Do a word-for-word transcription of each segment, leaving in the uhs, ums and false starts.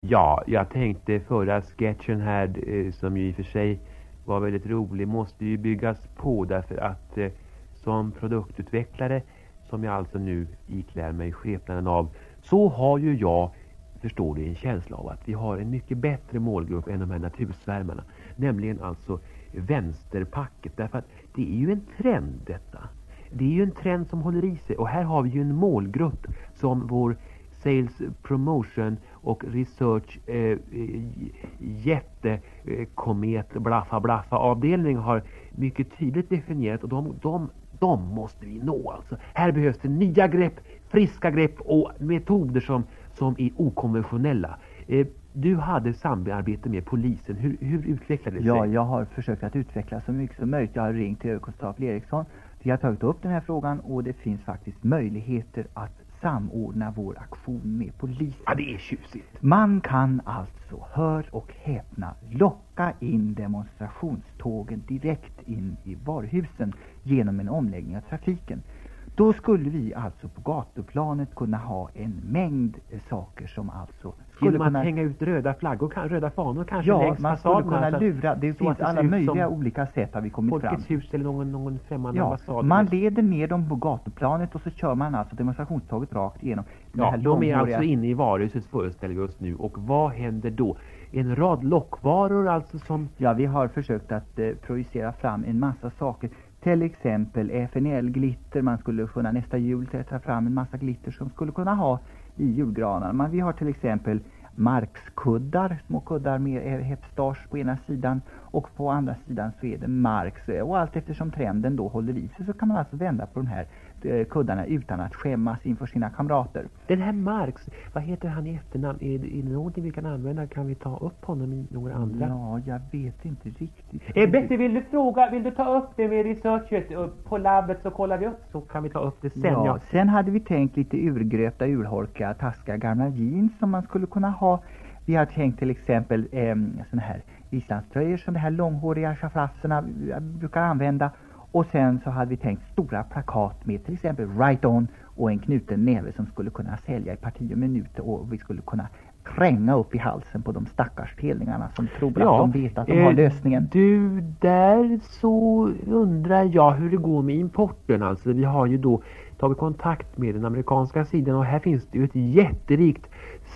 Ja, jag tänkte förra sketchen här eh, som ju i och för sig var väldigt rolig måste ju byggas på därför att eh, som produktutvecklare som jag alltså nu iklär mig skepnaden av så har ju jag, förstår du, en känsla av att vi har en mycket bättre målgrupp än de här natursvärmarna. Nämligen alltså vänsterpacket därför att det är ju en trend detta. Det är ju en trend som håller i sig och här har vi ju en målgrupp som vår Sales Promotion och Research eh, jätte eh, komet blaffa blaffa avdelning har mycket tydligt definierat och de, de, de måste vi nå alltså. Här behövs det nya grepp, friska grepp och metoder som, som är okonventionella. Eh, du hade samarbete med polisen. Hur, hur utvecklade det sig? Ja, jag har försökt att utveckla så mycket som möjligt. Jag har ringt till överkonstabel Eriksson. Vi har tagit upp den här frågan och det finns faktiskt möjligheter att samordna vår aktion med polisen. Ja, det är tjusigt. Man kan alltså, hör och häpna, locka in demonstrationstågen direkt in i varuhusen genom en omläggning av trafiken. Då skulle vi alltså på gatuplanet kunna ha en mängd saker som alltså skulle Skulle man kunna hänga ut röda flaggor, röda fanor kanske ja, längs man skulle fasaderna, kunna lura. Det finns alla möjliga olika sätt har vi kommit fram. Folkets hus eller någon, någon främmande ja, ambassad. man leder ner dem på gatuplanet och så kör man alltså demonstrationståget rakt igenom. Ja, här de är alltså inne i varuhuset föreställer vi oss nu. Och vad händer då? En rad lockvaror alltså som... Ja, vi har försökt att eh, projicera fram en massa saker. Till exempel F N L-glitter. Man skulle kunna nästa jul sätta fram en massa glitter som skulle kunna ha i julgranarna. Men vi har till exempel markskuddar, små kuddar med hepstars på ena sidan och på andra sidan så är det marks. Och allt eftersom trenden då håller i sig så kan man alltså vända på de här eh, kuddarna utan att skämmas inför sina kamrater. Den här Marx, vad heter han i efternamn? Är det, är det någonting vi kan använda? Kan vi ta upp honom i några andra? Ja, jag vet inte riktigt. Eh, Betty, vill du fråga, vill du ta upp det med researchet på labbet så kollar vi upp så kan vi ta upp det sen. Ja, ja. Sen hade vi tänkt lite urgröpta, urholka, taskiga gamla jeans som man skulle kunna ha. Vi har tänkt till exempel eh, såna här islandströjor som de här långhåriga chafrasserna brukar använda. Och sen så hade vi tänkt stora plakat med till exempel Right On och en knuten näve som skulle kunna sälja i parti och minuter och vi skulle kunna kränga upp i halsen på de stackars telningarna som tror ja, att de vet att de eh, har lösningen. Du, där så undrar jag hur det går med importen. Alltså vi har ju då tagit kontakt med den amerikanska sidan och här finns det ju ett jätterikt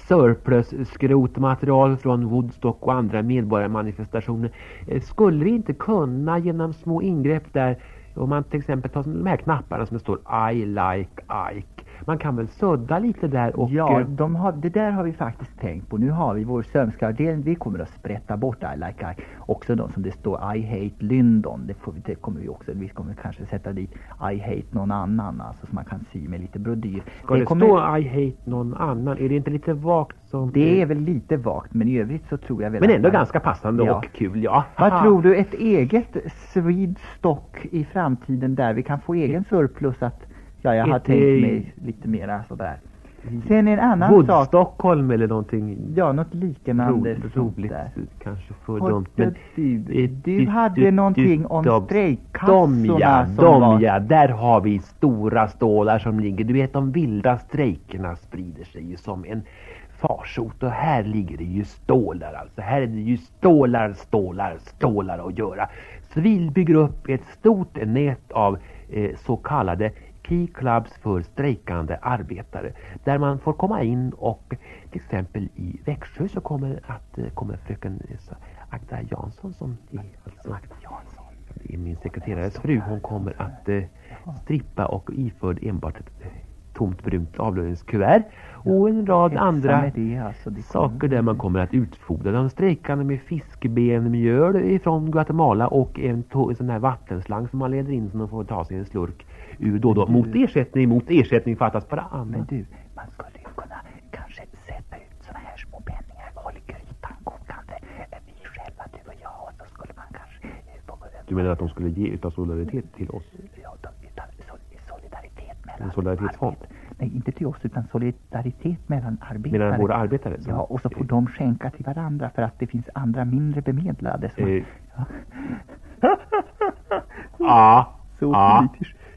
surplus-skrotmaterial från Woodstock och andra medborgarmanifestationer. Skulle vi inte kunna genom små ingrepp där, om man till exempel tar de här knapparna som det står I like Ike, man kan väl sudda lite där och... Ja, de har, det där har vi faktiskt tänkt på. Nu har vi vår sömskaravdelning, vi kommer att sprätta bort I like Ike. Också de som det står I hate Lyndon, det, får vi, det kommer vi också, vi kommer kanske sätta dit I hate någon annan, alltså som man kan sy med lite brodyr. Ska det, det kommer... stå I hate någon annan? Är det inte lite vagt som... Det är väl lite vagt, men i övrigt så tror jag väl... Men ändå man... ganska passande ja. Och kul, ja. Vad Aha. tror du, ett eget Swedstock i framtiden där vi kan få egen surplus att... Ja, jag har ett, tänkt mig lite mera sådär. Sen en annan Wood, sak. Stockholm eller någonting. Ja, något liknande. Roligt, roligt kanske för och dem. Men du, du, du hade du, någonting du, om de, strejkkassorna. De ja, som de var... ja, där har vi stora stålar som ligger. Du vet, de vilda strejkerna sprider sig ju som en farsot. Och här ligger det ju stålar alltså. Här är det ju stålar, stålar, stålar att göra. Så vi bygger upp ett stort nät av eh, så kallade key clubs för strejkande arbetare där man får komma in och till exempel i Växjö så kommer att kommer fröken Agda Jansson som är alltså Agda Jansson. Det är min sekreterares fru. Hon kommer att eh, strippa och iförd enbart ett eh, tomt brunt avlöningskuvert och en rad andra det, alltså, det saker där man kommer att utfodra de strejkande med fiskbenmjöl ifrån Guatemala och en, to- en sån här vattenslang som man leder in så de får ta sig en slurk ur då då. Du, mot ersättning, mot ersättning fattas bara annat. Men du, man skulle ju kunna kanske sätta ut såna här små penningar, håll grytan kokande, vi själva, du och jag, och så skulle man kanske... Du menar att de skulle ge utav solidaritet till oss? Ja, utan solidaritet mellan... En solidaritetsfond? Nej, inte till oss utan solidaritet mellan arbetare. Mellan våra arbetare? Ja, och så får de skänka till varandra för att det finns andra mindre bemedlade som... Eh. Ja. Ja. Så ja. politiskt. Ja.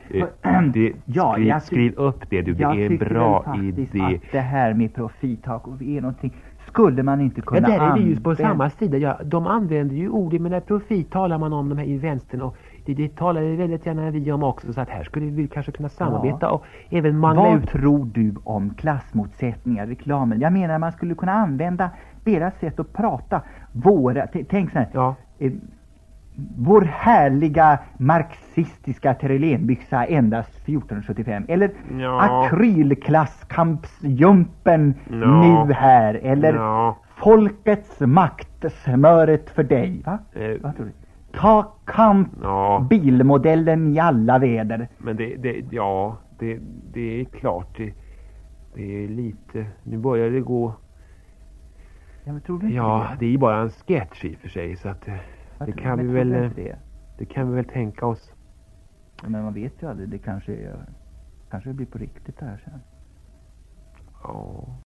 Eh, det, Ja, skriv, jag ty- skriv upp det du, det jag är en tycker bra väl faktiskt idé. att det här med profittak och är någonting, skulle man inte Ja, kunna där är vi ju på använda- samma sida. Ja, de använder ju ord, men när profit talar man om de här i vänstern, och det, det talar vi väldigt gärna vi om också, så att här skulle vi kanske kunna samarbeta Ja. och även mangla Vad ut. tror du om klassmotsättningar i reklamen? Jag menar man skulle kunna använda deras sätt att prata. Våra, t- tänk så här. Ja. Eh, vår härliga marxistiska Terelenbyxa endast fjorton sjuttiofem. Eller Ja. akrylklasskampsjumpen Ja. nu här. Eller Ja. folkets makt, smöret för dig. Va? Eh, Vad tror du? Ta kamp, Ja. bilmodellen i alla väder. Men det, det ja, det, det är klart det, det är lite, nu börjar det gå. Ja, men tror du inte Ja, det? det är ju bara en sketch i och för sig, så att eh, Jag det tror- kan men vi tror du väl inte det? det kan vi väl tänka oss. Men man vet ju aldrig, det kanske är, kanske det blir på riktigt det här sen. Ja.